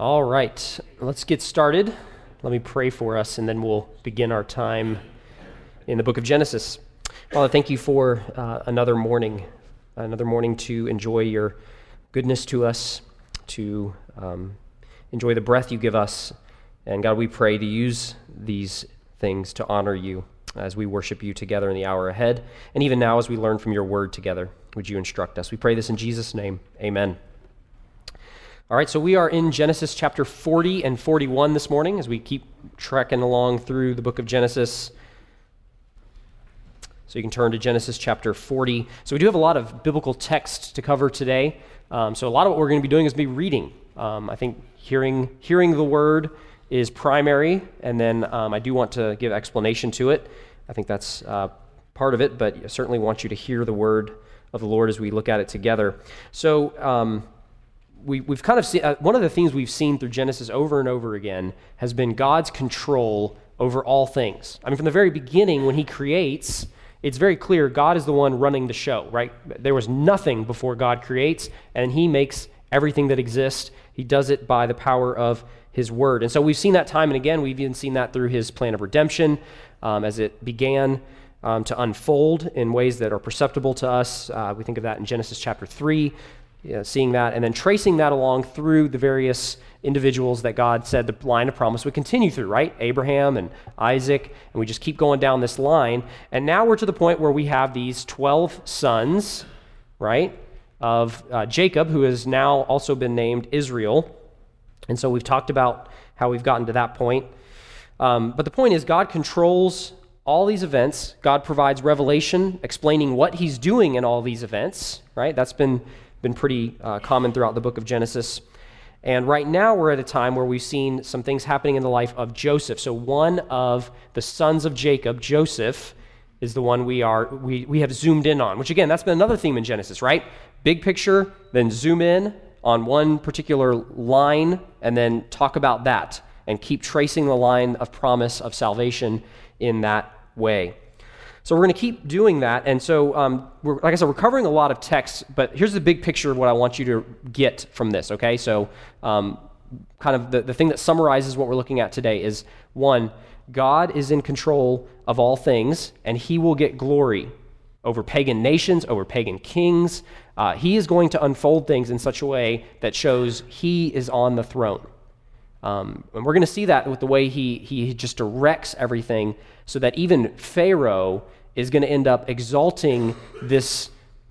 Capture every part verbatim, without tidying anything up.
All right, let's get started. Let me pray for us, and then we'll begin our time in the book of Genesis. Father, thank you for uh, another morning, another morning to enjoy your goodness to us, to um, enjoy the breath you give us. And God, we pray to use these things to honor you as we worship you together in the hour ahead, and even now as we learn from your word together. Would you instruct us? We pray this in Jesus' name. Amen. All right, so we are in Genesis chapter forty and forty-one this morning as we keep trekking along through the book of Genesis. So you can turn to Genesis chapter forty. So we do have a lot of biblical text to cover today. Um, so a lot of what we're going to be doing is be reading. Um, I think hearing hearing the word is primary, and then um, I do want to give explanation to it. I think that's uh, part of it, but I certainly want you to hear the word of the Lord as we look at it together. So um, we, we've kind of seen, uh, one of the things we've seen through Genesis over and over again has been God's control over all things. I mean, from the very beginning, when he creates, it's very clear God is the one running the show, right? There was nothing before God creates, and he makes everything that exists. He does it by the power of his word. And so we've seen that time and again. We've even seen that through his plan of redemption um, as it began um, to unfold in ways that are perceptible to us. Uh, we think of that in Genesis chapter three, you know, seeing that, and then tracing that along through the various individuals that God said the line of promise would continue through, right? Abraham and Isaac, and we just keep going down this line. And now we're to the point where we have these twelve sons, right, of uh, Jacob, who has now also been named Israel. And so we've talked about how we've gotten to that point. Um, but the point is, God controls all these events. God provides revelation explaining what he's doing in all these events, right? That's been, been pretty uh, common throughout the book of Genesis. And right now we're at a time where we've seen some things happening in the life of Joseph. So one of the sons of Jacob, Joseph, is the one we are we, we have zoomed in on, which again, that's been another theme in Genesis, right? Big picture, then zoom in on one particular line, and then talk about that, and keep tracing the line of promise of salvation in that way. So we're going to keep doing that, and so, um, we're, like I said, we're covering a lot of text, but here's the big picture of what I want you to get from this, okay? So um, kind of the, the thing that summarizes what we're looking at today is, one, God is in control of all things, and he will get glory over pagan nations, over pagan kings. Uh, he is going to unfold things in such a way that shows he is on the throne. Um, and we're going to see that with the way he he just directs everything, so that even Pharaoh is going to end up exalting this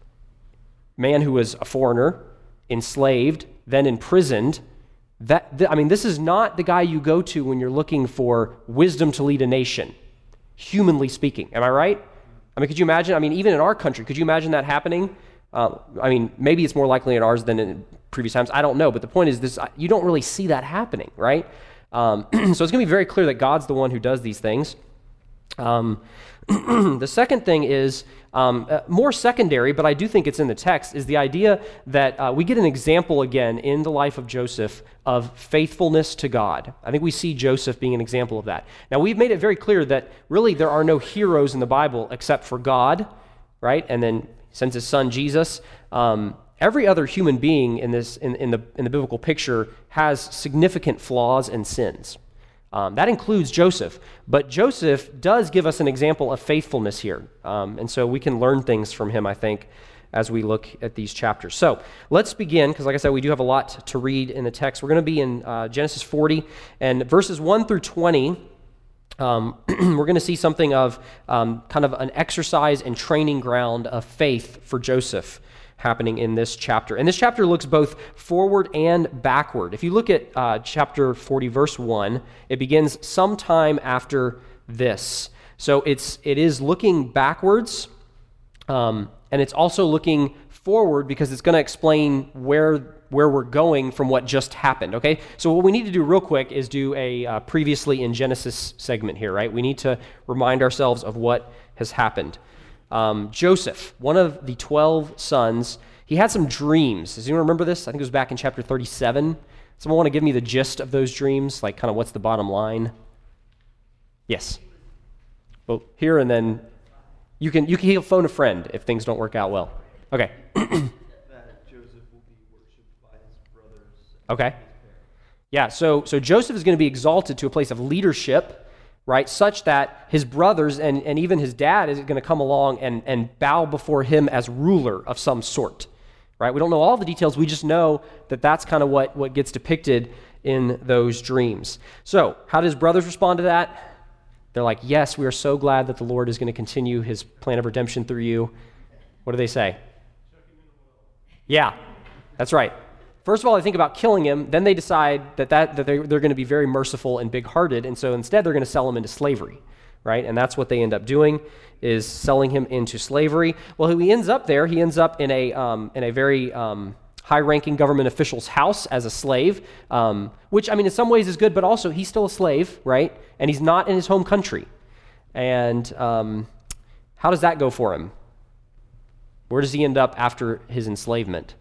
man who was a foreigner, enslaved, then imprisoned. That th- I mean, this is not the guy you go to when you're looking for wisdom to lead a nation, humanly speaking. Am I right? I mean, could you imagine? I mean, even in our country, could you imagine that happening? Uh, I mean, maybe it's more likely in ours than in previous times. I don't know. But the point is, this: you don't really see that happening, right? Um, so it's going to be very clear that God's the one who does these things. Um, the second thing is um, uh, more secondary, but I do think it's in the text, is the idea that uh, we get an example again in the life of Joseph of faithfulness to God. I think we see Joseph being an example of that. Now, we've made it very clear that really there are no heroes in the Bible except for God, right? And then he sends his son Jesus. Um, every other human being in this in, in the in the biblical picture has significant flaws and sins. Um, that includes Joseph, but Joseph does give us an example of faithfulness here, um, and so we can learn things from him, I think, as we look at these chapters. So let's begin, because like I said, we do have a lot to read in the text. We're going to be in uh, Genesis forty, and verses one through twenty, um, we're going to see something of um, kind of an exercise and training ground of faith for Joseph happening in this chapter. And this chapter looks both forward and backward. If you look at uh, chapter forty, verse one, it begins sometime after this. So it's it is looking backwards, um, and it's also looking forward because it's going to explain where where we're going from what just happened. Okay, so what we need to do real quick is do a uh, previously in Genesis segment here. Right, we need to remind ourselves of what has happened. Um, Joseph, one of the twelve sons, he had some dreams. Does anyone remember this? I think it was back in chapter thirty-seven. Someone want to give me the gist of those dreams? Like, kind of what's the bottom line? Yes. Well, here and then you can you can phone a friend if things don't work out well. Okay. That Joseph will be worshipped by his brothers. Okay. Yeah, so so Joseph is going to be exalted to a place of leadership, right, such that his brothers and, and even his dad is going to come along and, and bow before him as ruler of some sort, right? We don't know all the details. We just know that that's kind of what, what gets depicted in those dreams. So how do his brothers respond to that? They're like, yes, we are so glad that the Lord is going to continue his plan of redemption through you. What do they say? Yeah, that's right. First of all, they think about killing him. Then they decide that, that, that they're, they're going to be very merciful and big-hearted, and so instead they're going to sell him into slavery, right? And that's what they end up doing, is selling him into slavery. Well, he ends up there. He ends up in a um, in a very um, high-ranking government official's house as a slave, um, which, I mean, in some ways is good, but also he's still a slave, right? And he's not in his home country. And um, how does that go for him? Where does he end up after his enslavement?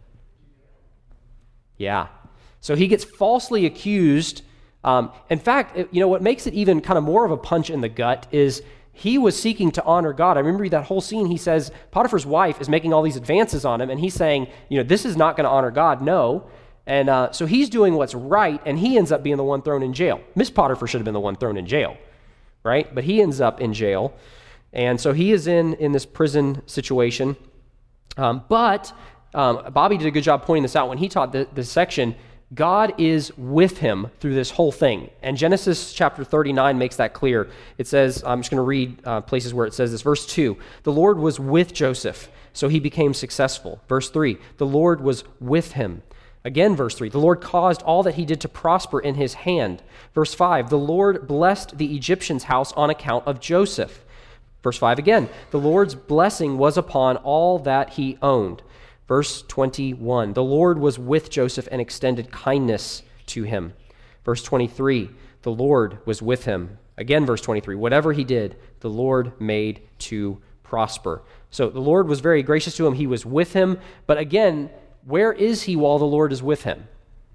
Yeah. So he gets falsely accused. Um, in fact, it, you know, what makes it even kind of more of a punch in the gut is he was seeking to honor God. I remember that whole scene. He says Potiphar's wife is making all these advances on him, and he's saying, you know, this is not going to honor God. No. And uh, so he's doing what's right, and he ends up being the one thrown in jail. Miss Potiphar should have been the one thrown in jail, right? But he ends up in jail. And so he is in, in this prison situation. Um, but um, Bobby did a good job pointing this out when he taught the, this section. God is with him through this whole thing. And Genesis chapter thirty-nine makes that clear. It says, I'm just going to read uh, places where it says this. Verse two, the Lord was with Joseph, so he became successful. Verse three, the Lord was with him. Again, verse three, the Lord caused all that he did to prosper in his hand. Verse five, the Lord blessed the Egyptian's house on account of Joseph. Verse five again, the Lord's blessing was upon all that he owned. Verse twenty-one, the Lord was with Joseph and extended kindness to him. Verse twenty-three, the Lord was with him. Again, verse twenty-three, whatever he did, the Lord made to prosper. So the Lord was very gracious to him. He was with him. But again, where is he while the Lord is with him?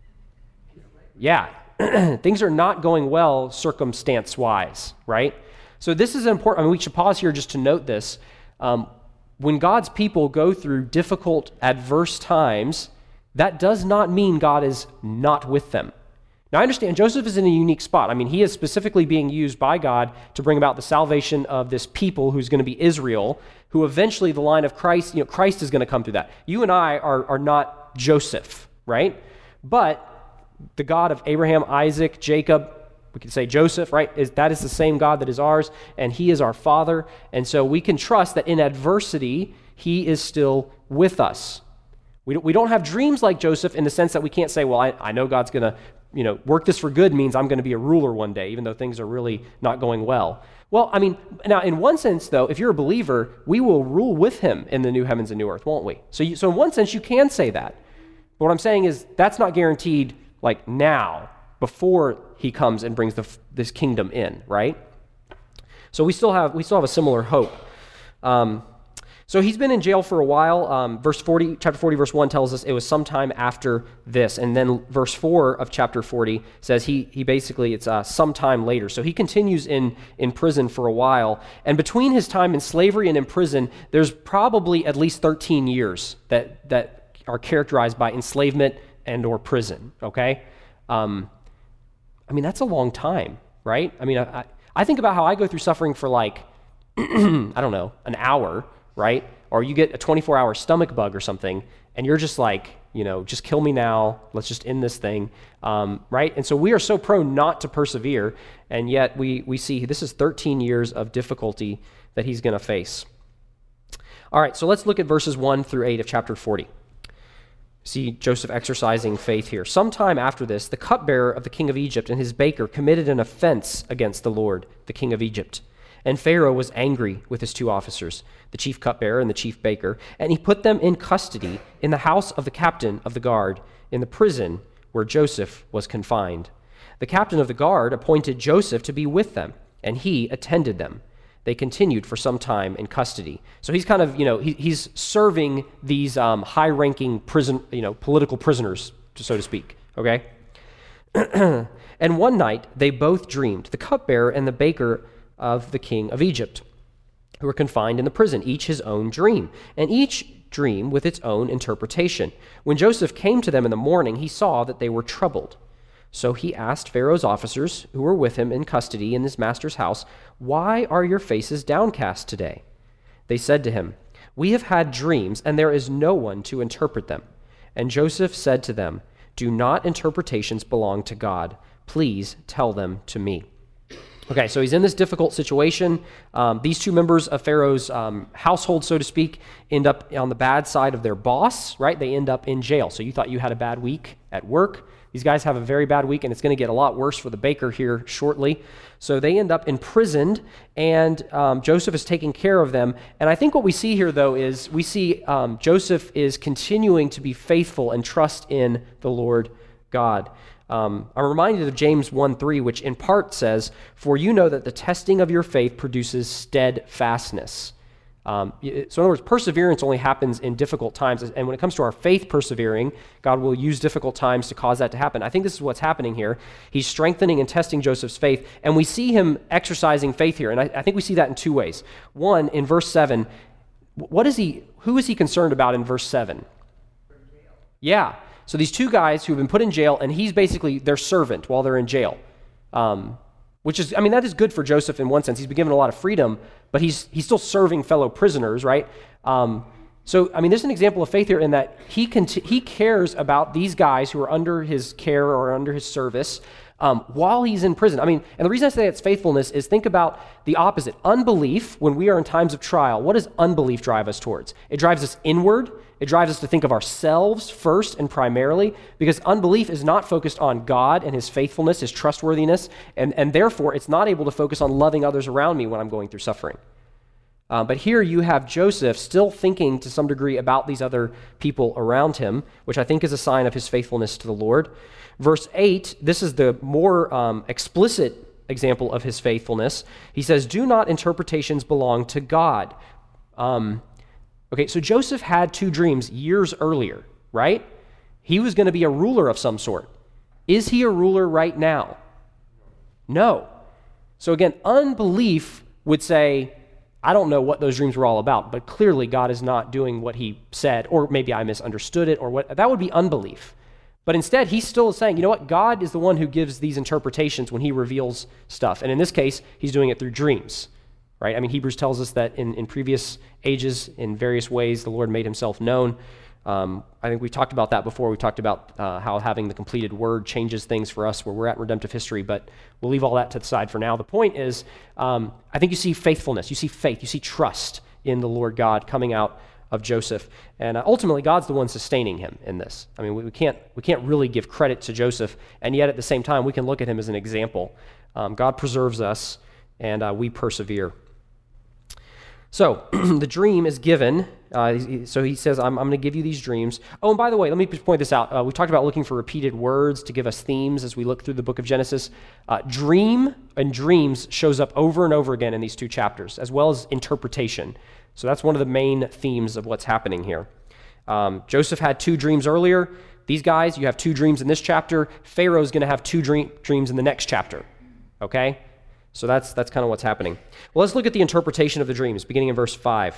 Yeah, things are not going well circumstance-wise, right? So this is important. I mean, we should pause here just to note this. Um, when God's people go through difficult, adverse times, that does not mean God is not with them. Now, I understand Joseph is in a unique spot. I mean, he is specifically being used by God to bring about the salvation of this people who's going to be Israel, who eventually the line of Christ, you know, Christ is going to come through that. You and I are, are not Joseph, right? But the God of Abraham, Isaac, Jacob, we could say Joseph, right? Is, that is the same God that is ours, and he is our Father. And so we can trust that in adversity, he is still with us. We don't, we don't have dreams like Joseph in the sense that we can't say, well, I, I know God's going to, you know, work this for good means I'm going to be a ruler one day, even though things are really not going well. Well, I mean, now in one sense, though, if you're a believer, we will rule with him in the new heavens and new earth, won't we? So, you, so in one sense, you can say that. But what I'm saying is that's not guaranteed like now, before he comes and brings the, this kingdom in, right? So we still have we still have a similar hope. Um, so he's been in jail for a while. Um, verse forty, chapter forty, verse one tells us it was sometime after this, and then verse four of chapter forty says he he basically it's uh, sometime later. So he continues in in prison for a while, and between his time in slavery and in prison, there's probably at least thirteen years that that are characterized by enslavement and or prison. Okay. Um, I mean, that's a long time, right? I mean, I, I think about how I go through suffering for like, I don't know, an hour, right? Or you get a twenty-four hour stomach bug or something, and you're just like, you know, just kill me now. Let's just end this thing, um, right? And so we are so prone not to persevere, and yet we we see this is thirteen years of difficulty that he's going to face. All right, so let's look at verses one through eight of chapter forty. See Joseph exercising faith here. Sometime after this, the cupbearer of the king of Egypt and his baker committed an offense against the Lord, the king of Egypt. And Pharaoh was angry with his two officers, the chief cupbearer and the chief baker, and he put them in custody in the house of the captain of the guard, in the prison where Joseph was confined. The captain of the guard appointed Joseph to be with them, and he attended them. They continued for some time in custody. So he's kind of, you know, he, he's serving these um, high-ranking prison, you know, political prisoners, so to speak, okay? And one night they both dreamed, the cupbearer and the baker of the king of Egypt, who were confined in the prison, each his own dream, and each dream with its own interpretation. When Joseph came to them in the morning, he saw that they were troubled. So he asked Pharaoh's officers who were with him in custody in his master's house, "Why are your faces downcast today?" They said to him, "We have had dreams, and there is no one to interpret them." And Joseph said to them, "Do not interpretations belong to God? Please tell them to me." Okay, so he's in this difficult situation. Um, these two members of Pharaoh's um, household, so to speak, end up on the bad side of their boss, right? They end up in jail. So you thought you had a bad week at work. These guys have a very bad week, and it's going to get a lot worse for the baker here shortly. So they end up imprisoned, and um, Joseph is taking care of them. And I think what we see here, though, is we see um, Joseph is continuing to be faithful and trust in the Lord God. Um, I'm reminded of James one three, which in part says, "For you know that the testing of your faith produces steadfastness." Um, so in other words, perseverance only happens in difficult times. And when it comes to our faith persevering, God will use difficult times to cause that to happen. I think this is what's happening here. He's strengthening and testing Joseph's faith, and we see him exercising faith here. And I, I think we see that in two ways. One, in verse seven, what is he, who is he concerned about in verse seven? Yeah. So these two guys who have been put in jail, and he's basically their servant while they're in jail. Um, Which is, I mean, that is good for Joseph in one sense. He's been given a lot of freedom, but he's he's still serving fellow prisoners, right? Um, so, I mean, there's an example of faith here in that he cont- he cares about these guys who are under his care or under his service um, while he's in prison. I mean, and the reason I say it's faithfulness is think about the opposite. Unbelief, when we are in times of trial, what does unbelief drive us towards? It drives us inward. It drives us to think of ourselves first and primarily, because unbelief is not focused on God and his faithfulness, his trustworthiness, and, and therefore it's not able to focus on loving others around me when I'm going through suffering. Uh, but here you have Joseph still thinking to some degree about these other people around him, which I think is a sign of his faithfulness to the Lord. Verse eight, this is the more um, explicit example of his faithfulness. He says, "Do not interpretations belong to God?" Um, Okay, so Joseph had two dreams years earlier, right? He was going to be a ruler of some sort. Is he a ruler right now? No. So again, unbelief would say, I don't know what those dreams were all about, but clearly God is not doing what he said, or maybe I misunderstood it, or what. That would be unbelief. But instead, he's still saying, you know what? God is the one who gives these interpretations when he reveals stuff. And in this case, he's doing it through dreams. Right? I mean, Hebrews tells us that in, in previous ages, in various ways, the Lord made himself known. Um, I think we talked about that before. We talked about uh, how having the completed word changes things for us where we're at in redemptive history, but we'll leave all that to the side for now. The point is, um, I think you see faithfulness, you see faith, you see trust in the Lord God coming out of Joseph. And uh, ultimately, God's the one sustaining him in this. I mean, we, we can't we can't really give credit to Joseph, and yet at the same time, we can look at him as an example. Um, God preserves us, and uh, we persevere. So the dream is given. Uh, so he says, I'm, I'm going to give you these dreams. Oh, and by the way, let me just point this out. Uh, we talked about looking for repeated words to give us themes as we look through the book of Genesis. Uh, dream and dreams shows up over and over again in these two chapters, as well as interpretation. So that's one of the main themes of what's happening here. Um, Joseph had two dreams earlier. These guys, you have two dreams in this chapter. Pharaoh's going to have two dream, dreams in the next chapter. Okay? So that's that's kind of what's happening. Well, let's look at the interpretation of the dreams, beginning in verse five.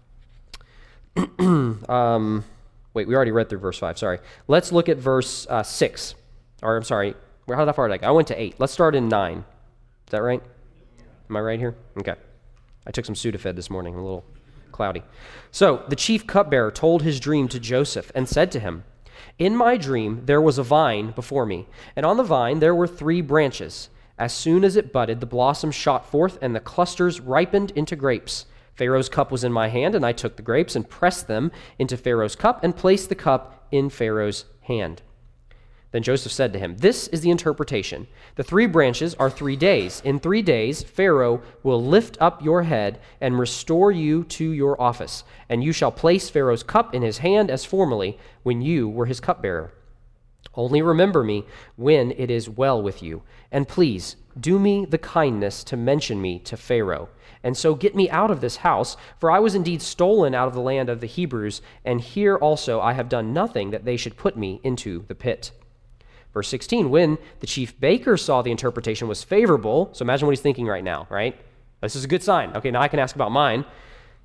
um, wait, we already read through verse five, sorry. Let's look at verse uh, six. Or, I'm sorry, how far did I go? I went to eight. Let's start in nine. Is that right? Am I right here? Okay. I took some Sudafed this morning, a little cloudy. So, the chief cupbearer told his dream to Joseph and said to him, "In my dream there was a vine before me, and on the vine there were three branches. As soon as it budded, the blossoms shot forth, and the clusters ripened into grapes. Pharaoh's cup was in my hand, and I took the grapes and pressed them into Pharaoh's cup and placed the cup in Pharaoh's hand." Then Joseph said to him, "This is the interpretation. The three branches are three days. In three days, Pharaoh will lift up your head and restore you to your office, and you shall place Pharaoh's cup in his hand as formerly when you were his cupbearer. Only remember me when it is well with you, and please do me the kindness to mention me to Pharaoh, and so get me out of this house, for I was indeed stolen out of the land of the Hebrews, and here also I have done nothing that they should put me into the pit." Verse sixteen, when the chief baker saw the interpretation was favorable, so imagine what he's thinking right now, right? This is a good sign. Okay, now I can ask about mine.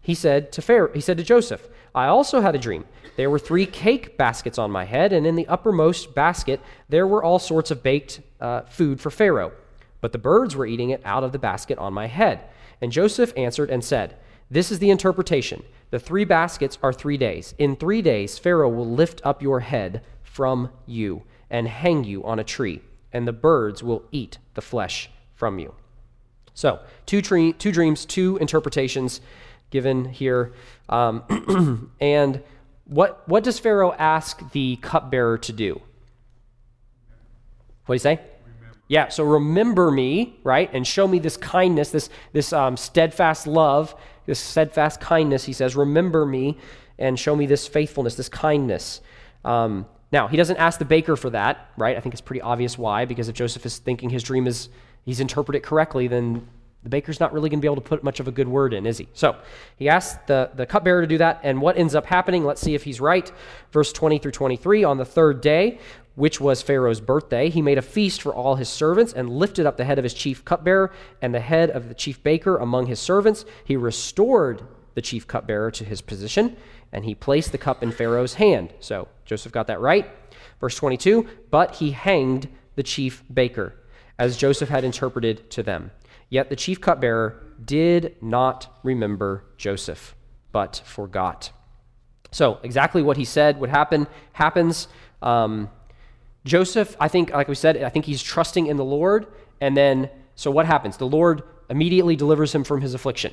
he said to Pharaoh, he said to Joseph, I also had a dream. There were three cake baskets on my head, and in the uppermost basket there were all sorts of baked uh, food for Pharaoh. But the birds were eating it out of the basket on my head. And Joseph answered and said, This is the interpretation. The three baskets are three days. In three days Pharaoh will lift up your head from you and hang you on a tree, and the birds will eat the flesh from you. So, two, tre- two dreams, two interpretations given here. Um, and what what does Pharaoh ask the cupbearer to do? What do you say? Remember. Yeah, so remember me, right? And show me this kindness, this, this um, steadfast love, this steadfast kindness. He says, remember me and show me this faithfulness, this kindness. Um, now, he doesn't ask the baker for that, right? I think it's pretty obvious why, because if Joseph is thinking his dream is, he's interpreted it correctly, then the baker's not really going to be able to put much of a good word in, is he? So he asked the, the cupbearer to do that, and what ends up happening, let's see if he's right. Verse twenty through twenty-three, on the third day, which was Pharaoh's birthday, he made a feast for all his servants and lifted up the head of his chief cupbearer and the head of the chief baker among his servants. He restored the chief cupbearer to his position, and he placed the cup in Pharaoh's hand. So Joseph got that right. Verse twenty-two, but he hanged the chief baker, as Joseph had interpreted to them. Yet the chief cupbearer did not remember Joseph, but forgot. So exactly what he said would happen, happens. Um, Joseph, I think, like we said, I think he's trusting in the Lord. And then, so what happens? The Lord immediately delivers him from his affliction.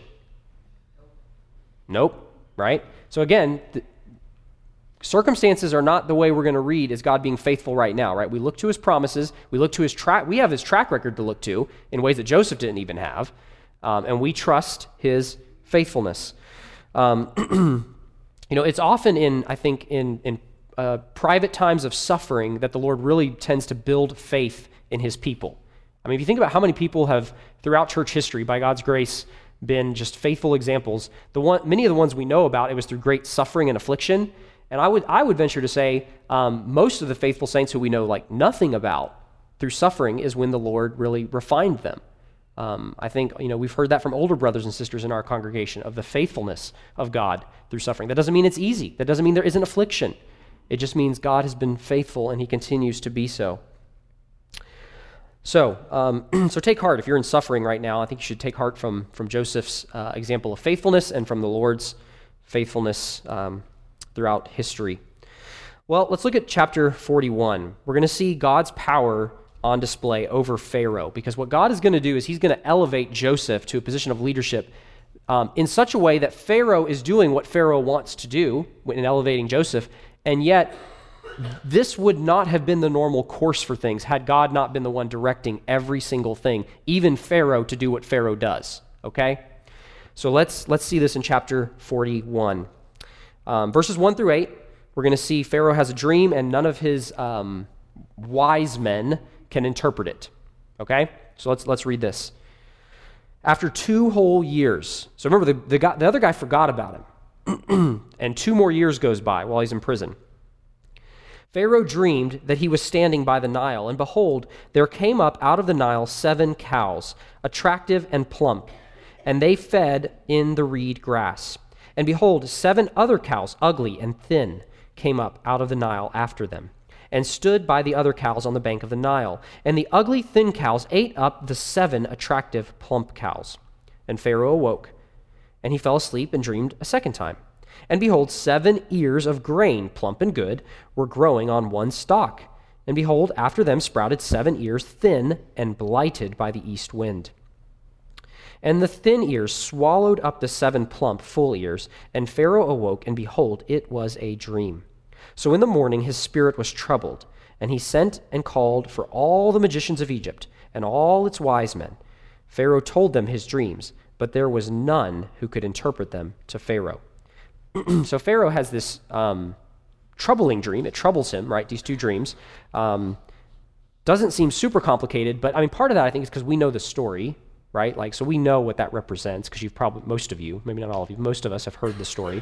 Nope, right? So again, the circumstances are not the way we're going to read as God being faithful right now, right? We look to his promises. We look to his track. We have his track record to look to in ways that Joseph didn't even have. Um, and we trust his faithfulness. Um, you know, it's often in, I think, in, in uh, private times of suffering that the Lord really tends to build faith in his people. I mean, if you think about how many people have, throughout church history, by God's grace, been just faithful examples, the one, many of the ones we know about, it was through great suffering and affliction. And I would I would venture to say um, most of the faithful saints who we know like nothing about through suffering is when the Lord really refined them. Um, I think, you know, we've heard that from older brothers and sisters in our congregation of the faithfulness of God through suffering. That doesn't mean it's easy. That doesn't mean there isn't affliction. It just means God has been faithful and he continues to be so. So, um, so take heart. If you're in suffering right now, I think you should take heart from, from Joseph's uh, example of faithfulness and from the Lord's faithfulness um throughout history. Well, let's look at chapter forty-one. We're going to see God's power on display over Pharaoh, because what God is going to do is he's going to elevate Joseph to a position of leadership um, in such a way that Pharaoh is doing what Pharaoh wants to do in elevating Joseph, and yet this would not have been the normal course for things had God not been the one directing every single thing, even Pharaoh to do what Pharaoh does, okay? So let's let's see this in chapter forty-one. Um, verses one through eight, we're going to see Pharaoh has a dream and none of his um, wise men can interpret it. Okay? So let's let's read this. After two whole years, so remember the, the, guy, the other guy forgot about him, and two more years goes by while he's in prison. Pharaoh dreamed that he was standing by the Nile, and behold, there came up out of the Nile seven cows, attractive and plump, and they fed in the reed grass. And behold, seven other cows, ugly and thin, came up out of the Nile after them, and stood by the other cows on the bank of the Nile. And the ugly, thin cows ate up the seven attractive, plump cows. And Pharaoh awoke, and he fell asleep and dreamed a second time. And behold, seven ears of grain, plump and good, were growing on one stalk. And behold, after them sprouted seven ears, thin and blighted by the east wind. And the thin ears swallowed up the seven plump, full ears, and Pharaoh awoke, and behold, it was a dream. So in the morning his spirit was troubled, and he sent and called for all the magicians of Egypt, and all its wise men. Pharaoh told them his dreams, but there was none who could interpret them to Pharaoh. So Pharaoh has this um, troubling dream. It troubles him, right, these two dreams. Um, doesn't seem super complicated, but I mean, part of that I think is because we know the story, right? Like, so we know what that represents because you've probably, most of you, maybe not all of you, most of us have heard the story.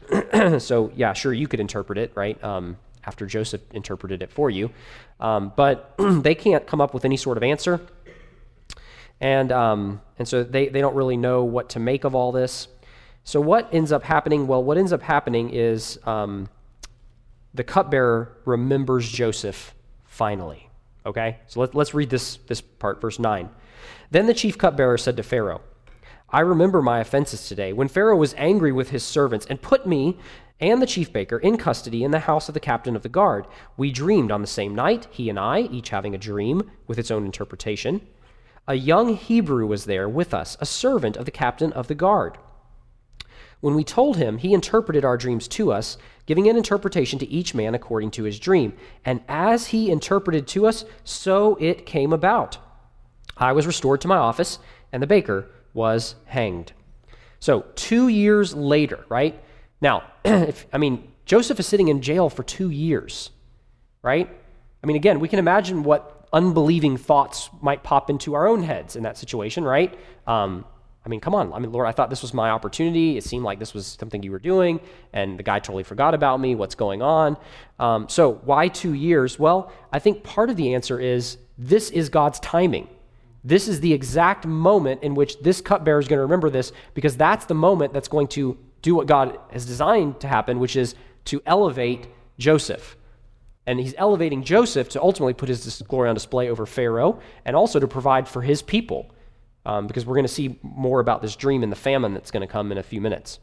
So yeah, sure, you could interpret it, right? Um, after Joseph interpreted it for you. Um, but they can't come up with any sort of answer. And um, and so they, they don't really know what to make of all this. So what ends up happening? Well, what ends up happening is um, the cupbearer remembers Joseph finally. Okay, so let, let's read this, this part, verse nine. Then the chief cupbearer said to Pharaoh, I remember my offenses today, when Pharaoh was angry with his servants and put me and the chief baker in custody in the house of the captain of the guard. We dreamed on the same night, he and I, each having a dream with its own interpretation. A young Hebrew was there with us, a servant of the captain of the guard. When we told him, he interpreted our dreams to us, giving an interpretation to each man according to his dream. And as he interpreted to us, so it came about. I was restored to my office, and the baker was hanged. So two years later, right? Now, if, I mean, Joseph is sitting in jail for two years, right? I mean, again, we can imagine what unbelieving thoughts might pop into our own heads in that situation, right? Um, I mean, come on. I mean, Lord, I thought this was my opportunity. It seemed like this was something you were doing, and the guy totally forgot about me. What's going on? Um, so why two years? Well, I think part of the answer is this is God's timing. This is the exact moment in which this cupbearer is going to remember this, because that's the moment that's going to do what God has designed to happen, which is to elevate Joseph. And he's elevating Joseph to ultimately put his glory on display over Pharaoh, and also to provide for his people. Um, because we're going to see more about this dream and the famine that's going to come in a few minutes.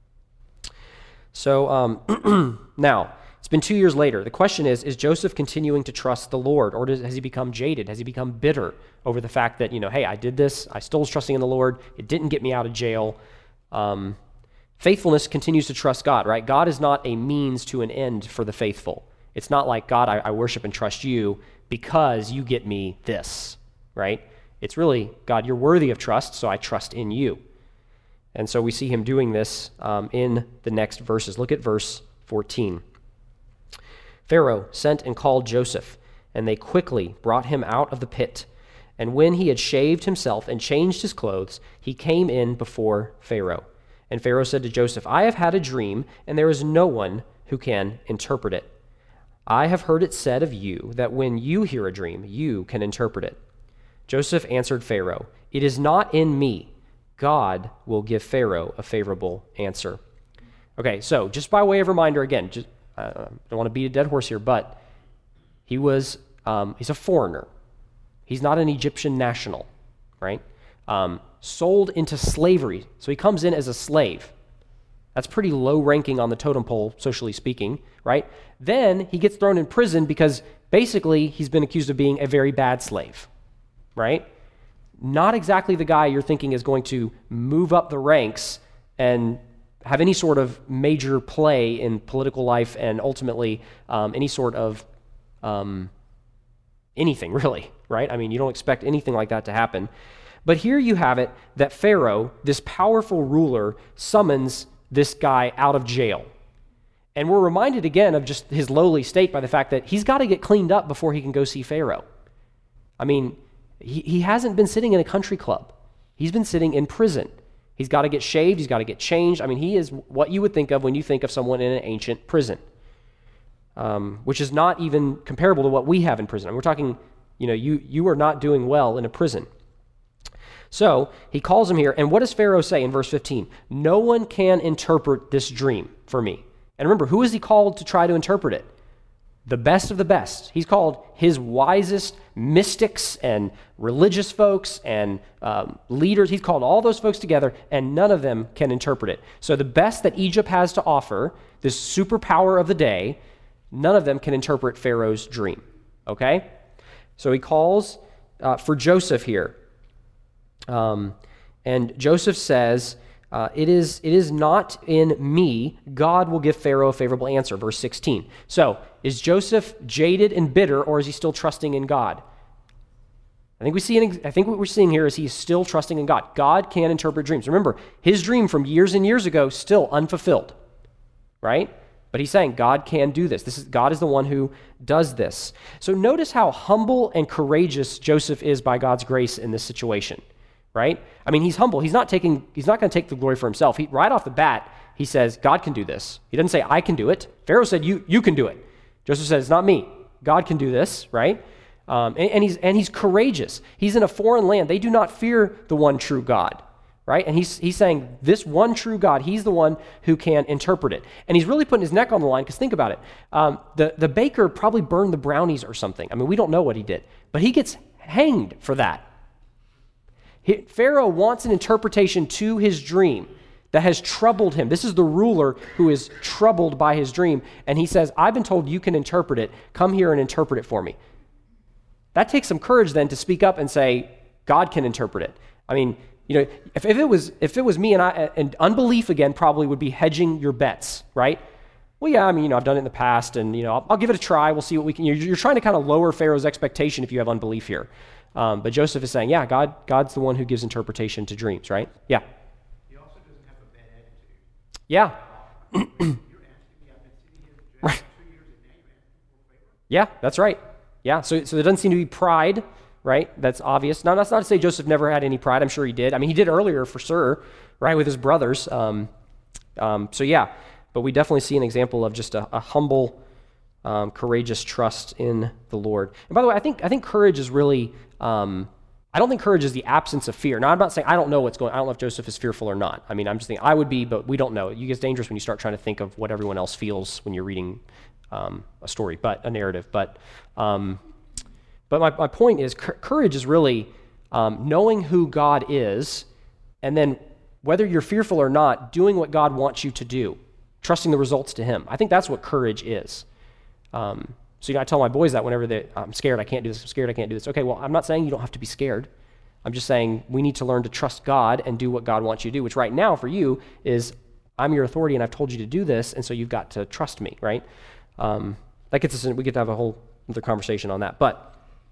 So um, now, it's been two years later. The question is, is Joseph continuing to trust the Lord, or does, has he become jaded? Has he become bitter over the fact that, you know, hey, I did this, I still was trusting in the Lord, it didn't get me out of jail. Um, faithfulness continues to trust God, right? God is not a means to an end for the faithful. It's not like, God, I, I worship and trust you because you get me this, right? It's really, God, you're worthy of trust, so I trust in you. And so we see him doing this um, in the next verses. Look at verse fourteen. Pharaoh sent and called Joseph, and they quickly brought him out of the pit. And when he had shaved himself and changed his clothes, he came in before Pharaoh. And Pharaoh said to Joseph, I have had a dream, and there is no one who can interpret it. I have heard it said of you that when you hear a dream, you can interpret it. Joseph answered Pharaoh, it is not in me. God will give Pharaoh a favorable answer. Okay, so just by way of reminder, again, just, uh, I don't want to beat a dead horse here, but he was, um, he's a foreigner. He's not an Egyptian national, right? Um, sold into slavery. So he comes in as a slave. That's pretty low ranking on the totem pole, socially speaking, right? Then he gets thrown in prison because basically he's been accused of being a very bad slave. Right? Not exactly the guy you're thinking is going to move up the ranks and have any sort of major play in political life and ultimately um, any sort of um, anything, really, right? I mean, you don't expect anything like that to happen. But here you have it that Pharaoh, this powerful ruler, summons this guy out of jail. And we're reminded again of just his lowly state by the fact that he's got to get cleaned up before he can go see Pharaoh. I mean, He, he hasn't been sitting in a country club. He's been sitting in prison. He's got to get shaved. He's got to get changed. I mean, he is what you would think of when you think of someone in an ancient prison, um, which is not even comparable to what we have in prison. And we're talking, you know, you, you are not doing well in a prison. So he calls him here. And what does Pharaoh say in verse fifteen? No one can interpret this dream for me. And remember, who is he called to try to interpret it? The best of the best. He's called his wisest mystics and religious folks and um, leaders. He's called all those folks together, and none of them can interpret it. So the best that Egypt has to offer, this superpower of the day, none of them can interpret Pharaoh's dream. Okay? So he calls uh, for Joseph here. Um, and Joseph says, Uh, it is it is not in me. God will give Pharaoh a favorable answer. Verse sixteen. So, is Joseph jaded and bitter, or is he still trusting in God? I think we see. An, I think what we're seeing here is he's still trusting in God. God can interpret dreams. Remember, his dream from years and years ago still unfulfilled, right? But he's saying God can do this. This is God is the one who does this. So notice how humble and courageous Joseph is by God's grace in this situation. Right? I mean, he's humble. He's not taking, he's not going to take the glory for himself. He, right off the bat, he says, God can do this. He doesn't say, I can do it. Pharaoh said, you, you can do it. Joseph said, it's not me. God can do this, right? Um, and, and he's and he's courageous. He's in a foreign land. They do not fear the one true God, right? And he's he's saying this one true God, he's the one who can interpret it. And he's really putting his neck on the line, because think about it. Um, the, the baker probably burned the brownies or something. I mean, we don't know what he did, but he gets hanged for that. He, Pharaoh wants an interpretation to his dream that has troubled him. This is the ruler who is troubled by his dream. And he says, I've been told you can interpret it. Come here and interpret it for me. That takes some courage then to speak up and say, God can interpret it. I mean, you know, if, if it was if it was me and I, and unbelief again probably would be hedging your bets, right? Well, yeah, I mean, you know, I've done it in the past, and you know, I'll, I'll give it a try. We'll see what we can. You're, you're trying to kind of lower Pharaoh's expectation if you have unbelief here. Um, but Joseph is saying, yeah, God, God's the one who gives interpretation to dreams, right? Yeah. He also doesn't have a bad attitude. Yeah. You're asking me, I've been sitting here for Right. two years, and now you're asking for favor. Yeah, that's right. Yeah, so so there doesn't seem to be pride, right? That's obvious. Now, that's not to say Joseph never had any pride. I'm sure he did. I mean, he did earlier for sure, right, with his brothers. Um, um, so yeah, but we definitely see an example of just a, a humble, um, courageous trust in the Lord. And by the way, I think I think courage is really, um, I don't think courage is the absence of fear. Now, I'm not saying I don't know what's going on. I don't know if Joseph is fearful or not. I mean, I'm just thinking I would be, but we don't know. It gets dangerous when you start trying to think of what everyone else feels when you're reading um, a story, but a narrative. But um, but my, my point is, c- courage is really um, knowing who God is, and then whether you're fearful or not, doing what God wants you to do, trusting the results to Him. I think that's what courage is. Um, so you know, I tell my boys that whenever they, I'm scared, I can't do this, I'm scared, I can't do this. Okay, well, I'm not saying you don't have to be scared. I'm just saying we need to learn to trust God and do what God wants you to do, which right now for you is, I'm your authority and I've told you to do this, and so you've got to trust me, right? Um, that gets us in, we get to have a whole other conversation on that. But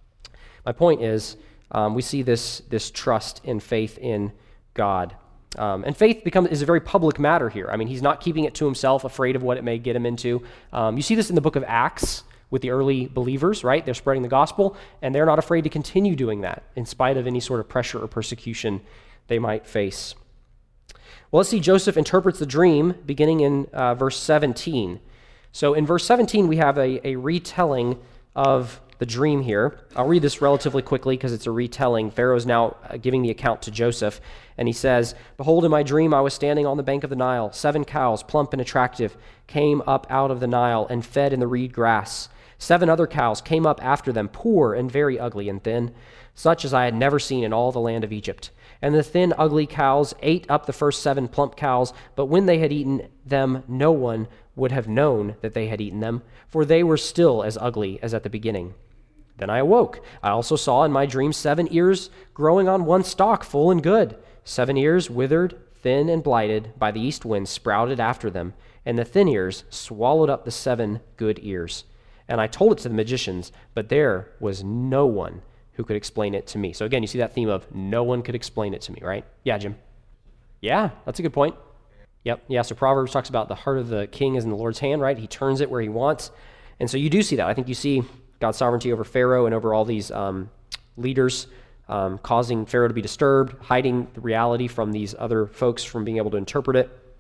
my point is, um, we see this, this trust and faith in God. Um, and faith becomes is a very public matter here. I mean, he's not keeping it to himself, afraid of what it may get him into. Um, you see this in the book of Acts with the early believers, right? They're spreading the gospel, and they're not afraid to continue doing that in spite of any sort of pressure or persecution they might face. Well, let's see, Joseph interprets the dream beginning in uh, verse seventeen. So in verse seventeen, we have a, a retelling of the dream here. I'll read this relatively quickly because it's a retelling. Pharaoh's now uh, giving the account to Joseph, and he says, "Behold, in my dream I was standing on the bank of the Nile. Seven cows, plump and attractive, came up out of the Nile and fed in the reed grass. Seven other cows came up after them, poor and very ugly and thin, such as I had never seen in all the land of Egypt. And the thin, ugly cows ate up the first seven plump cows, but when they had eaten them, no one would have known that they had eaten them, for they were still as ugly as at the beginning. Then I awoke. I also saw in my dream seven ears growing on one stalk, full and good. Seven ears withered, thin and blighted, by the east wind sprouted after them, and the thin ears swallowed up the seven good ears. And I told it to the magicians, but there was no one who could explain it to me." So again, you see that theme of no one could explain it to me, right? Yeah, Jim? Yeah, that's a good point. Yep, yeah, so Proverbs talks about the heart of the king is in the Lord's hand, right? He turns it where he wants. And so you do see that. I think you see God's sovereignty over Pharaoh and over all these um, leaders, um, causing Pharaoh to be disturbed, hiding the reality from these other folks from being able to interpret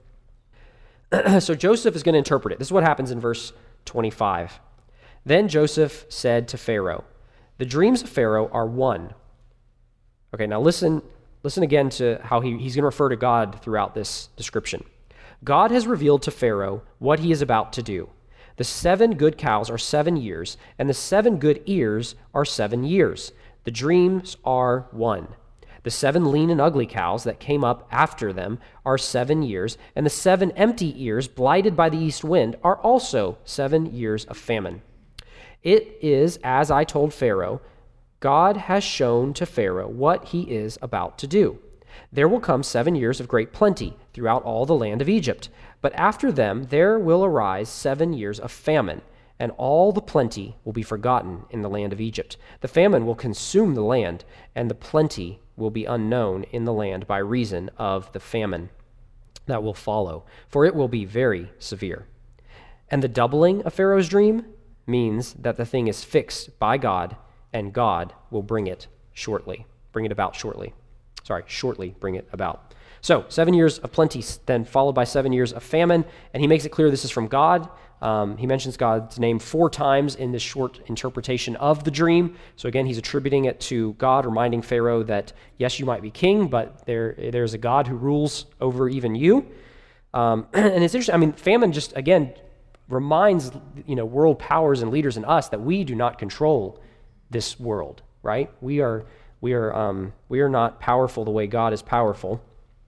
it. So Joseph is going to interpret it. This is what happens in verse twenty-five. "Then Joseph said to Pharaoh, 'The dreams of Pharaoh are one.'" Okay, now listen listen again to how he, he's going to refer to God throughout this description. "God has revealed to Pharaoh what he is about to do. The seven good cows are seven years, and the seven good ears are seven years. The dreams are one. The seven lean and ugly cows that came up after them are seven years, and the seven empty ears blighted by the east wind are also seven years of famine. It is as I told Pharaoh. God has shown to Pharaoh what he is about to do. There will come seven years of great plenty throughout all the land of Egypt. But after them there will arise seven years of famine, and all the plenty will be forgotten in the land of Egypt. The famine will consume the land, and the plenty will be unknown in the land by reason of the famine that will follow, for it will be very severe. And the doubling of Pharaoh's dream means that the thing is fixed by God, and God will bring it shortly, bring it about shortly. Sorry, shortly bring it about. So, seven years of plenty, then followed by seven years of famine, and he makes it clear this is from God. Um, he mentions God's name four times in this short interpretation of the dream. So again, he's attributing it to God, reminding Pharaoh that, yes, you might be king, but there there's a God who rules over even you. Um, and it's interesting. I mean, famine just, again, reminds, you know, world powers and leaders and us that we do not control this world, right? We are we are um, we are not powerful the way God is powerful.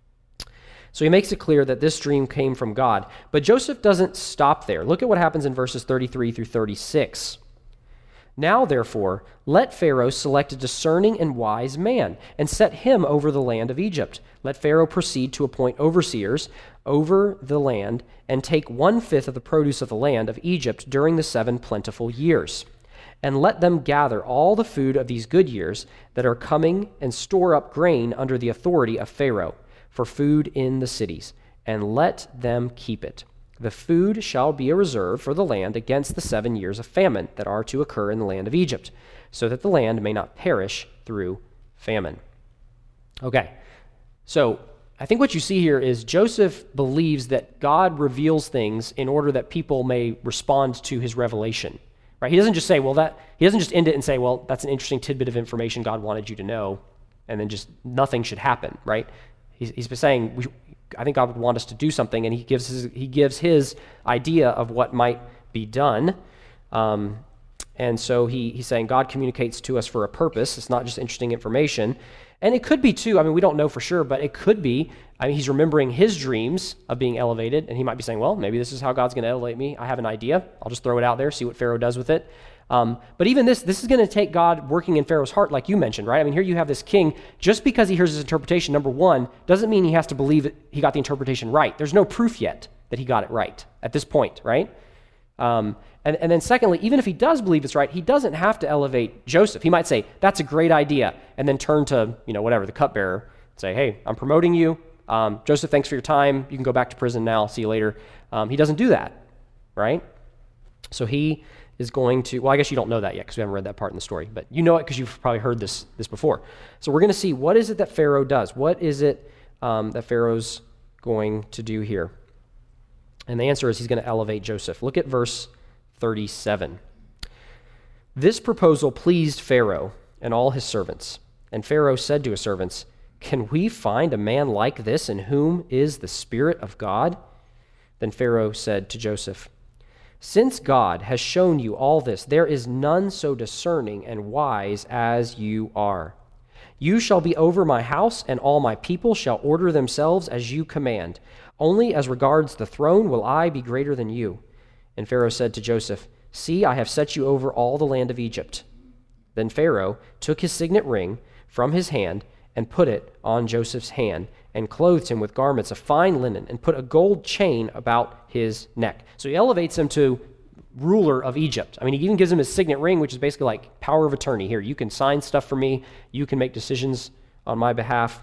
So he makes it clear that this dream came from God. But Joseph doesn't stop there. Look at what happens in verses thirty-three through thirty-six. Now, therefore, let Pharaoh select a discerning and wise man and set him over the land of Egypt. Let Pharaoh proceed to appoint overseers over the land and take one-fifth of the produce of the land of Egypt during the seven plentiful years. And let them gather all the food of these good years that are coming and store up grain under the authority of Pharaoh for food in the cities, and let them keep it. The food shall be a reserve for the land against the seven years of famine that are to occur in the land of Egypt, so that the land may not perish through famine. Okay, so I think what you see here is Joseph believes that God reveals things in order that people may respond to his revelation. Right? He doesn't just say, well, that he doesn't just end it and say, well, that's an interesting tidbit of information God wanted you to know, and then just nothing should happen, right? He's, he's been saying, we, I think God would want us to do something, and he gives his, he gives his idea of what might be done. Um, and so he, he's saying God communicates to us for a purpose. It's not just interesting information. And it could be, too, I mean, we don't know for sure, but it could be, I mean, he's remembering his dreams of being elevated, and he might be saying, well, maybe this is how God's going to elevate me. I have an idea. I'll just throw it out there, see what Pharaoh does with it. Um, but even this, this is going to take God working in Pharaoh's heart, like you mentioned, right? I mean, here you have this king. Just because he hears his interpretation, number one, doesn't mean he has to believe that he got the interpretation right. There's no proof yet that he got it right at this point, right? Um, and, and then secondly, even if he does believe it's right, he doesn't have to elevate Joseph. He might say, that's a great idea, and then turn to, you know, whatever, the cupbearer, and say, hey, I'm promoting you. Um, Joseph, thanks for your time. You can go back to prison now. See you later. Um, he doesn't do that, right? So he is going to, well, I guess you don't know that yet because we haven't read that part in the story, but you know it because you've probably heard this this before. So we're going to see, what is it that Pharaoh does? What is it um, that Pharaoh's going to do here? And the answer is he's going to elevate Joseph. Look at verse thirty-seven. This proposal pleased Pharaoh and all his servants. And Pharaoh said to his servants, can we find a man like this in whom is the Spirit of God? Then Pharaoh said to Joseph, since God has shown you all this, there is none so discerning and wise as you are. You shall be over my house, and all my people shall order themselves as you command. Only as regards the throne will I be greater than you. And Pharaoh said to Joseph, see, I have set you over all the land of Egypt. Then Pharaoh took his signet ring from his hand and put it on Joseph's hand, and clothed him with garments of fine linen, and put a gold chain about his neck. So he elevates him to ruler of Egypt. I mean, he even gives him his signet ring, which is basically like power of attorney. Here, you can sign stuff for me. You can make decisions on my behalf.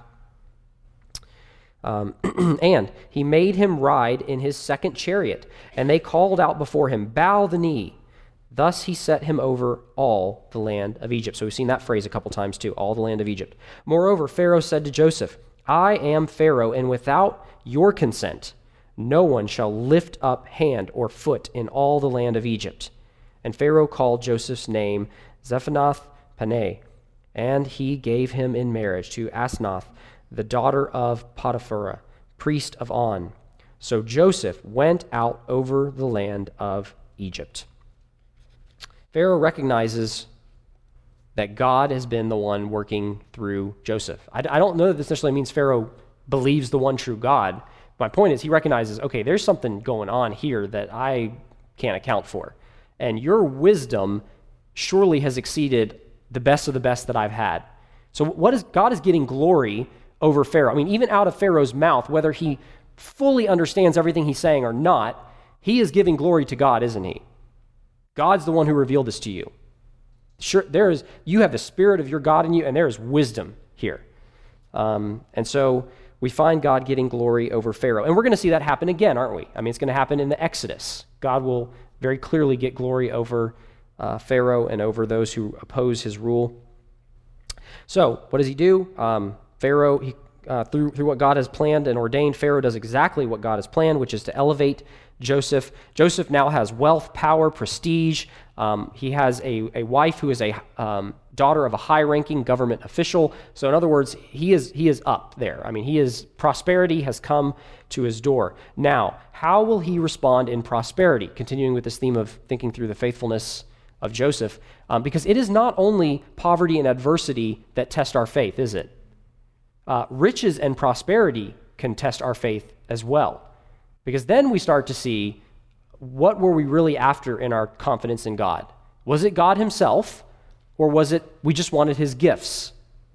Um, and he made him ride in his second chariot, and they called out before him, bow the knee. Thus he set him over all the land of Egypt. So we've seen that phrase a couple times too, all the land of Egypt. Moreover, Pharaoh said to Joseph, I am Pharaoh, and without your consent, no one shall lift up hand or foot in all the land of Egypt. And Pharaoh called Joseph's name Zaphenath-Paneah, and he gave him in marriage to Asenath, the daughter of Potiphera, priest of On. So Joseph went out over the land of Egypt. Pharaoh recognizes that God has been the one working through Joseph. I, I don't know that this necessarily means Pharaoh believes the one true God. My point is he recognizes, okay, there's something going on here that I can't account for. And your wisdom surely has exceeded the best of the best that I've had. So what is God is getting glory over Pharaoh. I mean, even out of Pharaoh's mouth, whether he fully understands everything he's saying or not, he is giving glory to God, isn't he? God's the one who revealed this to you. Sure, there is, you have the Spirit of your God in you, and there is wisdom here. Um, and so we find God getting glory over Pharaoh. And we're going to see that happen again, aren't we? I mean, it's going to happen in the Exodus. God will very clearly get glory over uh, Pharaoh and over those who oppose his rule. So what does he do? Um, Pharaoh, he uh, through, through what God has planned and ordained, Pharaoh does exactly what God has planned, which is to elevate Joseph. Joseph now has wealth, power, prestige. Um, he has a, a wife who is a um, daughter of a high-ranking government official. So in other words, he is he is up there. I mean, he is prosperity has come to his door. Now, how will he respond in prosperity? Continuing with this theme of thinking through the faithfulness of Joseph, um, because it is not only poverty and adversity that test our faith, is it? Uh, riches and prosperity can test our faith as well, because then we start to see what were we really after in our confidence in God? Was it God himself, or was it we just wanted his gifts?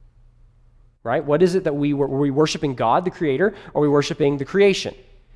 Right? What is it that we were, were we worshiping God, the creator, or were we worshiping the creation?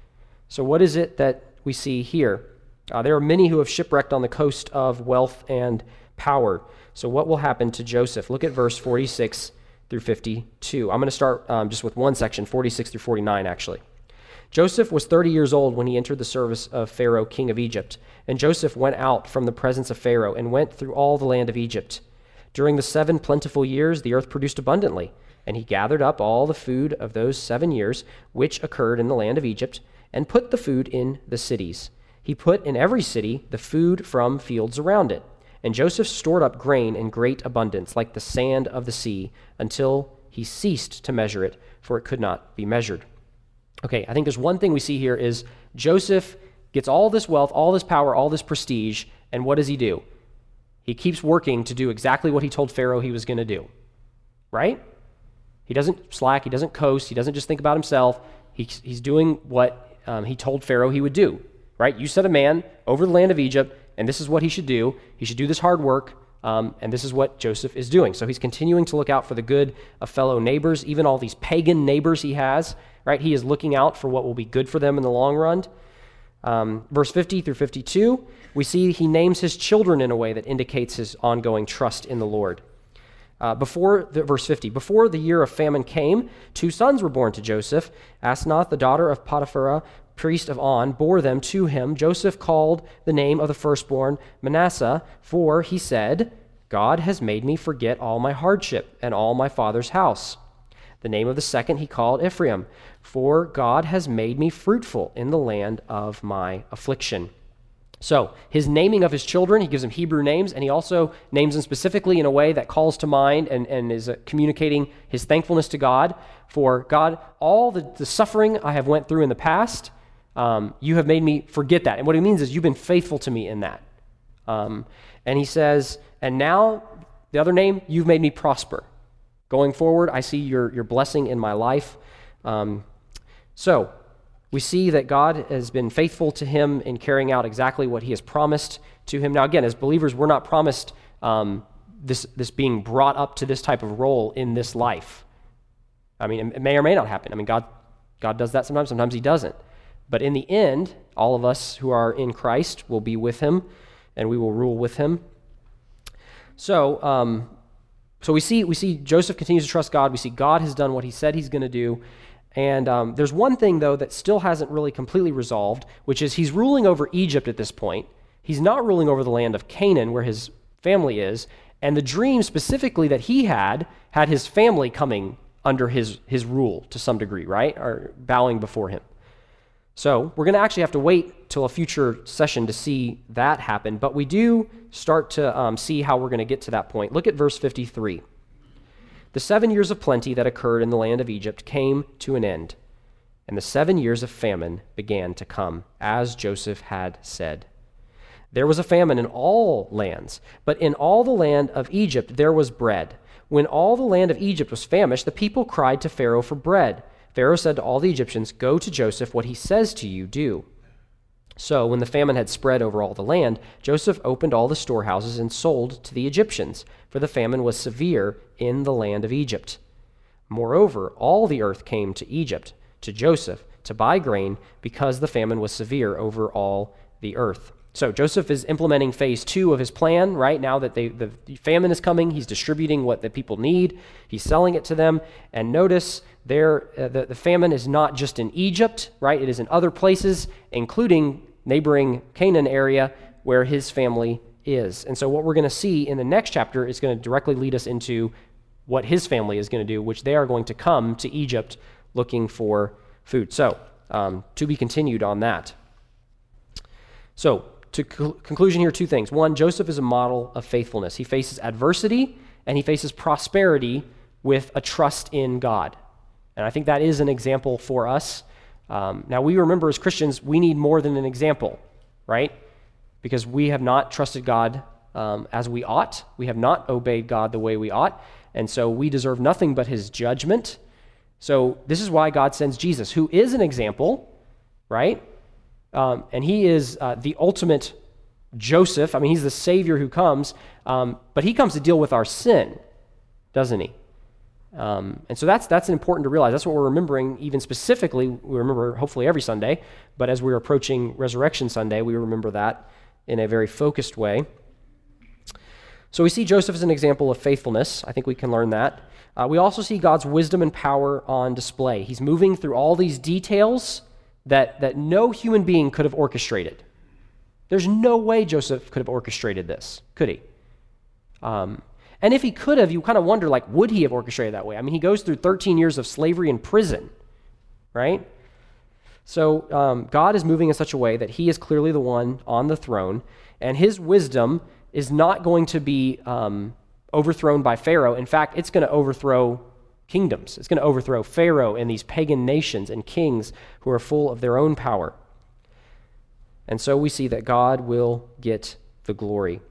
So what is it that we see here? Uh, there are many who have shipwrecked on the coast of wealth and power. So what will happen to Joseph? Look at verse forty-six through fifty-two. I'm going to start um, just with one section, forty-six through forty-nine, actually. Joseph was thirty years old when he entered the service of Pharaoh, king of Egypt. And Joseph went out from the presence of Pharaoh and went through all the land of Egypt. During the seven plentiful years, the earth produced abundantly, and he gathered up all the food of those seven years, which occurred in the land of Egypt, and put the food in the cities. He put in every city the food from fields around it. And Joseph stored up grain in great abundance, like the sand of the sea, until he ceased to measure it, for it could not be measured. Okay, I think there's one thing we see here is Joseph gets all this wealth, all this power, all this prestige, and what does he do? He keeps working to do exactly what he told Pharaoh he was going to do, right? He doesn't slack, he doesn't coast, he doesn't just think about himself. He, he's doing what um, he told Pharaoh he would do, right? You set a man over the land of Egypt, and this is what he should do. He should do this hard work, um, and this is what Joseph is doing. So he's continuing to look out for the good of fellow neighbors, even all these pagan neighbors he has, right? He is looking out for what will be good for them in the long run. Um, verse fifty through fifty-two, we see he names his children in a way that indicates his ongoing trust in the Lord. Uh, before the, verse fifty, before the year of famine came, two sons were born to Joseph. Asenath, the daughter of Potiphera, priest of On, bore them to him. Joseph called the name of the firstborn Manasseh, for he said, God has made me forget all my hardship and all my father's house. The name of the second he called Ephraim, for God has made me fruitful in the land of my affliction. So his naming of his children, he gives them Hebrew names, and he also names them specifically in a way that calls to mind and, and is uh, communicating his thankfulness to God for, God, all the, the suffering I have went through in the past, um, you have made me forget that. And what he means is you've been faithful to me in that. Um, and he says, and now, the other name, you've made me prosper. Going forward, I see your, your blessing in my life. Um, so, we see that God has been faithful to him in carrying out exactly what he has promised to him. Now, again, as believers, we're not promised um, this, this being brought up to this type of role in this life. I mean, it may or may not happen. I mean, God, God does that sometimes, sometimes he doesn't. But in the end, all of us who are in Christ will be with him, and we will rule with him. So, um, so we see we see Joseph continues to trust God. We see God has done what he said he's going to do. And um, there's one thing, though, that still hasn't really completely resolved, which is he's ruling over Egypt at this point. He's not ruling over the land of Canaan, where his family is. And the dream specifically that he had, had his family coming under his, his rule to some degree, right? Or bowing before him. So we're going to actually have to wait till a future session to see that happen. But we do start to um, see how we're going to get to that point. Look at verse fifty-three. The seven years of plenty that occurred in the land of Egypt came to an end, and the seven years of famine began to come, as Joseph had said. There was a famine in all lands, but in all the land of Egypt there was bread. When all the land of Egypt was famished, the people cried to Pharaoh for bread. Pharaoh said to all the Egyptians, "Go to Joseph, what he says to you, do." So when the famine had spread over all the land, Joseph opened all the storehouses and sold to the Egyptians, for the famine was severe in the land of Egypt. Moreover, all the earth came to Egypt, to Joseph, to buy grain, because the famine was severe over all the earth. So Joseph is implementing phase two of his plan, right? Now that they, the famine is coming, he's distributing what the people need. He's selling it to them. And notice there, uh, the, the famine is not just in Egypt, right? It is in other places, including neighboring Canaan area where his family is. And so what we're going to see in the next chapter is going to directly lead us into what his family is going to do, which they are going to come to Egypt looking for food. So, um, to be continued on that. So, to co- conclusion here, two things. One, Joseph is a model of faithfulness. He faces adversity and he faces prosperity with a trust in God. And I think that is an example for us. Um, now, we remember as Christians, we need more than an example, right? Because we have not trusted God um, as we ought. We have not obeyed God the way we ought. And so we deserve nothing but his judgment. So this is why God sends Jesus, who is an example, right? Um, and he is uh, the ultimate Joseph. I mean, he's the Savior who comes, um, but he comes to deal with our sin, doesn't he? Um, and so that's that's important to realize. That's what we're remembering, even specifically. We remember hopefully every Sunday, but as we're approaching Resurrection Sunday, we remember that in a very focused way. So we see Joseph as an example of faithfulness. I think we can learn that. Uh, we also see God's wisdom and power on display. He's moving through all these details that, that no human being could have orchestrated. There's no way Joseph could have orchestrated this, could he? Um, and if he could have, you kind of wonder, like, would he have orchestrated that way? I mean, he goes through thirteen years of slavery in prison, right? So um, God is moving in such a way that he is clearly the one on the throne, and his wisdom is not going to be um, overthrown by Pharaoh. In fact, it's going to overthrow kingdoms. It's going to overthrow Pharaoh and these pagan nations and kings who are full of their own power. And so we see that God will get the glory.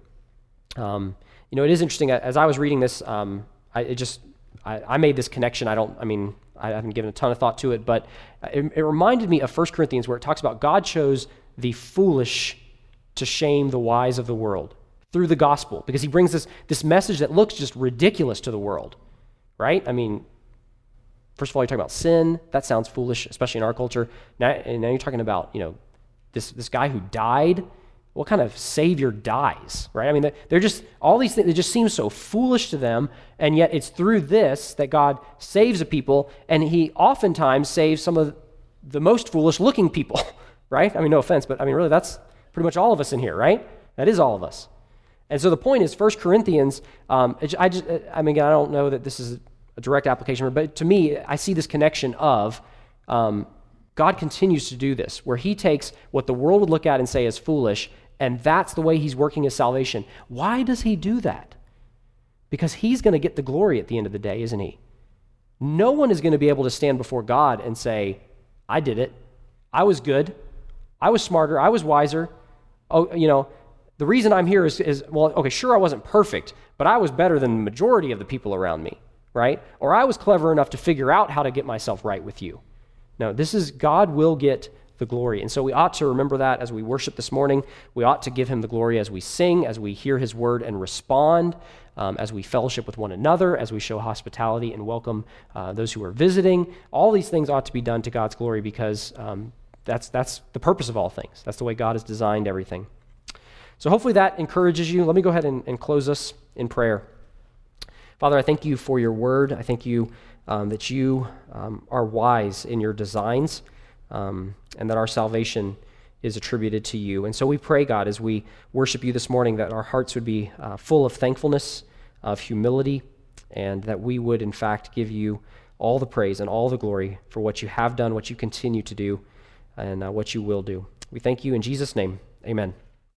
Um, you know, it is interesting. As I was reading this, um, I it just I, I made this connection. I don't. I mean, I haven't given a ton of thought to it, but it, it reminded me of First Corinthians, where it talks about God chose the foolish to shame the wise of the world through the gospel, because he brings this this message that looks just ridiculous to the world, right? I mean, first of all, you're talking about sin. That sounds foolish, especially in our culture. Now, and now you're talking about, you know, this this guy who died. What kind of savior dies, right? I mean, they're just, all these things, it just seems so foolish to them, and yet it's through this that God saves a people, and he oftentimes saves some of the most foolish-looking people, right? I mean, no offense, but I mean, really, that's pretty much all of us in here, right? That is all of us. And so the point is, First Corinthians, um, I just, I mean, again, I don't know that this is a direct application, but to me, I see this connection of um, God continues to do this, where he takes what the world would look at and say is foolish, and that's the way he's working his salvation. Why does he do that? Because he's going to get the glory at the end of the day, isn't he? No one is going to be able to stand before God and say, I did it. I was good. I was smarter. I was wiser. Oh, you know, the reason I'm here is, is, well, okay, sure, I wasn't perfect, but I was better than the majority of the people around me, right? Or I was clever enough to figure out how to get myself right with you. No, this is, God will get the glory. And so we ought to remember that as we worship this morning. We ought to give him the glory as we sing, as we hear his word and respond, um, as we fellowship with one another, as we show hospitality and welcome uh, those who are visiting. All these things ought to be done to God's glory, because um, that's, that's the purpose of all things. That's the way God has designed everything. So hopefully that encourages you. Let me go ahead and, and close us in prayer. Father, I thank you for your word. I thank you um, that you um, are wise in your designs, um, and that our salvation is attributed to you. And so we pray, God, as we worship you this morning, that our hearts would be uh, full of thankfulness, of humility, and that we would, in fact, give you all the praise and all the glory for what you have done, what you continue to do, and uh, what you will do. We thank you in Jesus' name. Amen.